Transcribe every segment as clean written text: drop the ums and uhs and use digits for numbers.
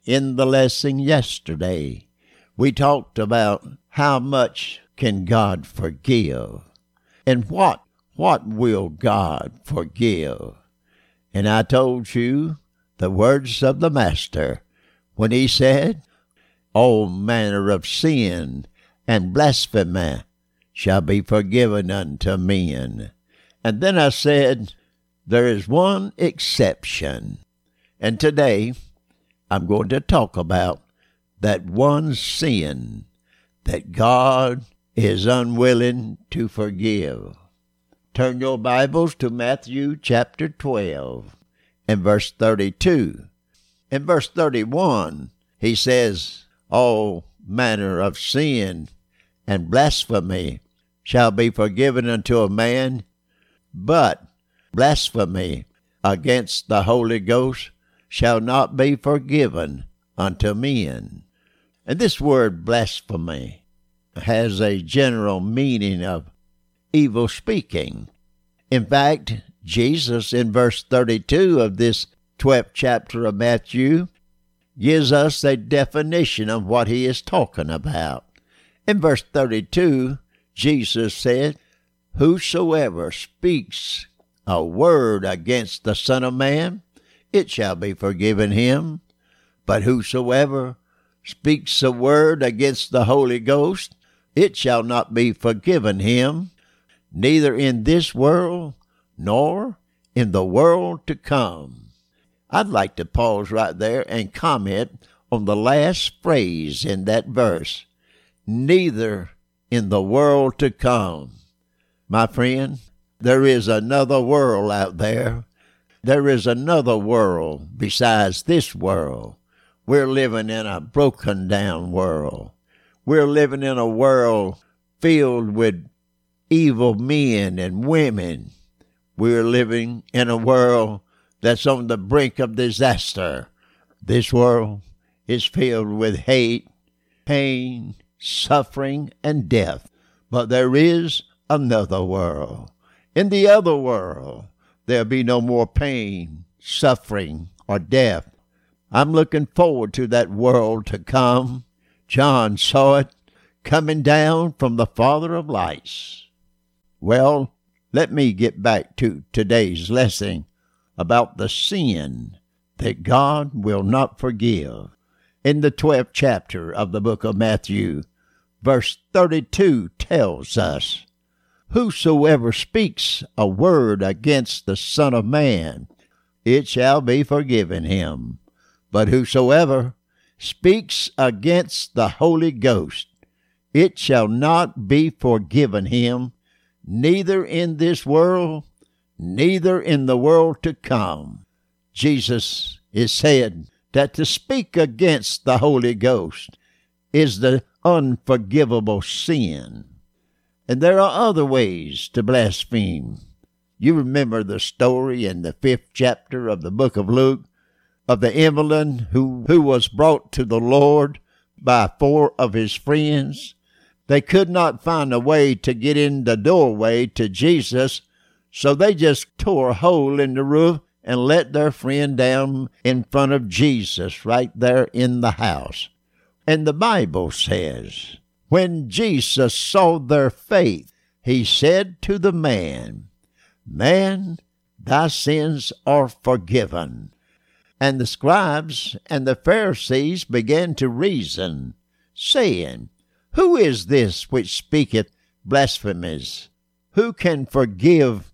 in the lesson yesterday, we talked about how much can God forgive and what will God forgive. And I told you the words of the Master when he said, all manner of sin and blasphemy shall be forgiven unto men. And then I said, there is one exception. And today, I'm going to talk about that one sin that God is unwilling to forgive. Turn your Bibles to Matthew chapter 12 and verse 32. In verse 31, he says, all manner of sin and blasphemy shall be forgiven unto a man, but blasphemy against the Holy Ghost shall not be forgiven unto men. And this word blasphemy has a general meaning of evil speaking. In fact, Jesus in verse 32 of this 12th chapter of Matthew gives us a definition of what he is talking about. In verse 32, Jesus said, whosoever speaks a word against the Son of Man, it shall be forgiven him. But whosoever speaks a word against the Holy Ghost, it shall not be forgiven him, neither in this world nor in the world to come. I'd like to pause right there and comment on the last phrase in that verse, neither in the world to come. My friend, there is another world out there. There is another world besides this world. We're living in a broken down world. We're living in a world filled with evil men and women. We're living in a world that's on the brink of disaster. This world is filled with hate, pain, suffering, and death. But there is another world. In the other world, there'll be no more pain, suffering, or death. I'm looking forward to that world to come. John saw it coming down from the Father of lights. Well, let me get back to today's lesson about the sin that God will not forgive. In the 12th chapter of the book of Matthew, verse 32 tells us, whosoever speaks a word against the Son of Man, it shall be forgiven him. But whosoever speaks against the Holy Ghost, it shall not be forgiven him, neither in this world, neither in the world to come. Jesus is said that to speak against the Holy Ghost is the unforgivable sin. And there are other ways to blaspheme. You remember the story in the 5th chapter of the book of Luke of the invalid who was brought to the Lord by 4 of his friends. They could not find a way to get in the doorway to Jesus, so they just tore a hole in the roof and let their friend down in front of Jesus right there in the house. And the Bible says, when Jesus saw their faith, he said to the man, man, thy sins are forgiven. And the scribes and the Pharisees began to reason, saying, who is this which speaketh blasphemies? Who can forgive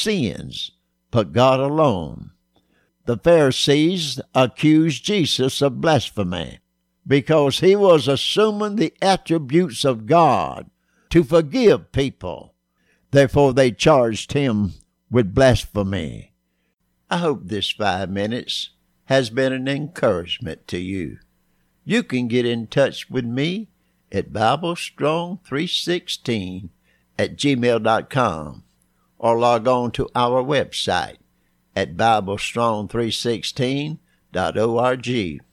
sins but God alone? The Pharisees accused Jesus of blasphemy because he was assuming the attributes of God to forgive people. Therefore, they charged him with blasphemy. I hope this 5 minutes has been an encouragement to you. You can get in touch with me at BibleStrong316@gmail.com or log on to our website at BibleStrong316.org.